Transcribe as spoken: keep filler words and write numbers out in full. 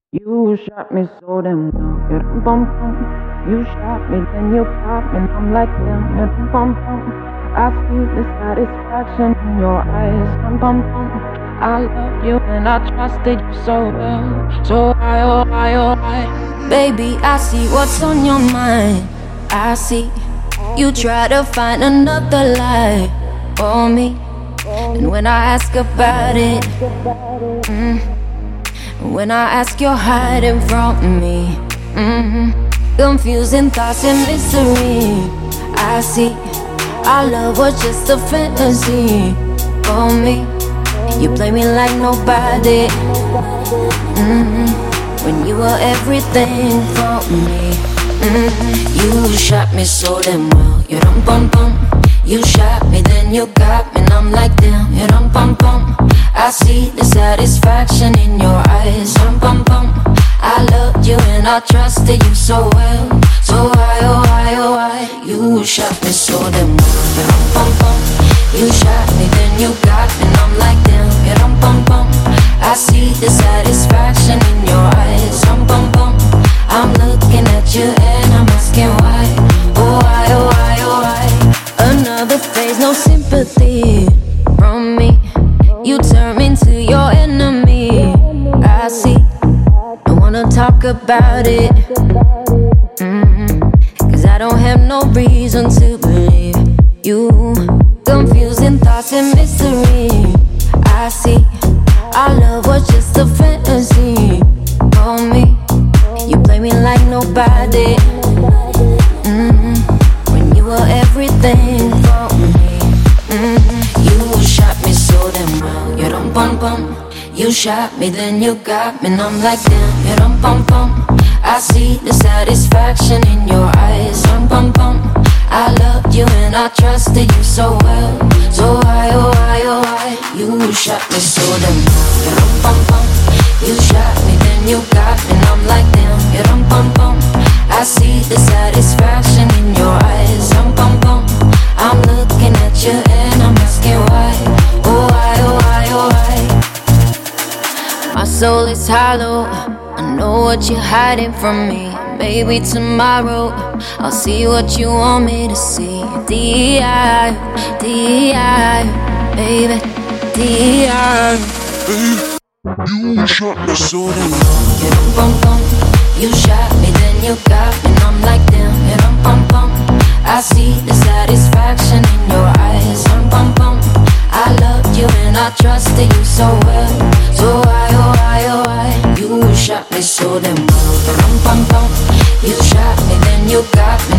You shot me so damn well. Yeah, dum bum bum. You shot me, then you popped me, and I'm like damn. Yeah, dum bum bum. I see the satisfaction in your eyes. Dum bum bum. I love you and I trusted you so well. So I, oh I, oh I. Baby, I see what's on your mind. I see you try to find another lie for me. And when I ask about it, mm, when I ask, you're hiding from me. Mm-hmm. Confusing thoughts and mystery. I see our love was just a fantasy for me. You play me like nobody. Mm-hmm. When you were everything for me. Mm-hmm. You shot me so damn well. You dum bum bum. You shot me, then you got me, and I'm like damn. You dum bum bum. I see the satisfaction in your eyes. Dum bum bum. I loved you and I trusted you so well. So why, oh why, oh why? You shot me so damn well. You dum bum bum. You shot me, then you got me, and I'm like damn. You dum bum bum. I see the satisfaction in your eyes. Dum bum bum. I'm looking at you and I'm asking why. Oh why, oh why, oh why? Another phase, no sympathy from me. You turn into your enemy. I see. Don't wanna talk about it. Mm-hmm. Cause I don't have no reason to believe you. Confusing thoughts and mystery. I see. Our love was just a fantasy for me. You play me like nobody. Mm-hmm. When you were everything for me. Mm-hmm. You shot me so damn well. You dum bum bum. You shot me, then you got me, and I'm like damn. You dum bum bum. I see the satisfaction in your eyes. Dum bum bum. I loved you and I trusted you so well. So why, oh why, oh why? You shot me so damn well. You dum bum bum. You shot me, then you got me, and I'm like damn. You dum bum bum. I see the satisfaction in your eyes. Dum bum bum. I'm looking at you and I'm asking why. Oh why, oh why, oh why? My soul is hollow. I know what you're hiding from me. Maybe tomorrow I'll see what you want me to see. D I, D I, baby, D I. You shot me so damn well. You dum bum bum. You shot me, then you got me, and I'm like damn. You dum bum bum. I see the satisfaction in your eyes. Dum bum bum. I loved you and I trusted you so well. So why, oh why, oh why? You shot me so damn well. Dum bum bum. You shot me, then you got me,